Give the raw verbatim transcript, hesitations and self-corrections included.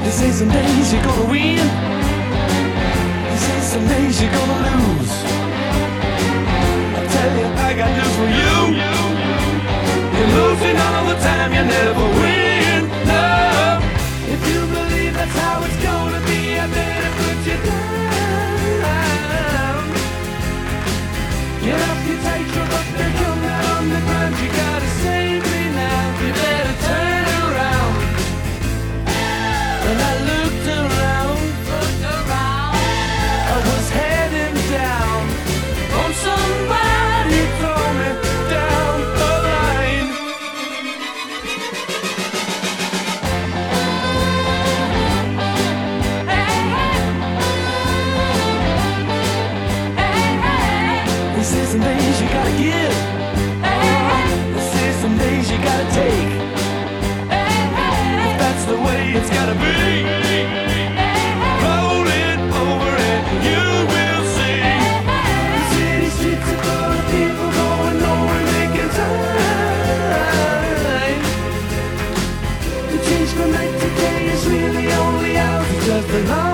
They say some days you're gonna win, they say some days you're gonna lose. I tell you, I got news for you. You're losing all the time, you never win. No, if you believe that's how it's gonna be, I better put you down. Get off your tightrope, up there, come out on the ground. You gotta save me now, you better turn around. And I looked around, looked around. I was heading down on somebody throw me down the line. Hey, hey. Hey, hey. They say some days you gotta give, hey, hey. They say some days you gotta take. Hey, hey. If that's the way it's gotta be, roll it over and you will see. The city streets are full of people going nowhere, making time. The change from night to day is really only ours, just a line.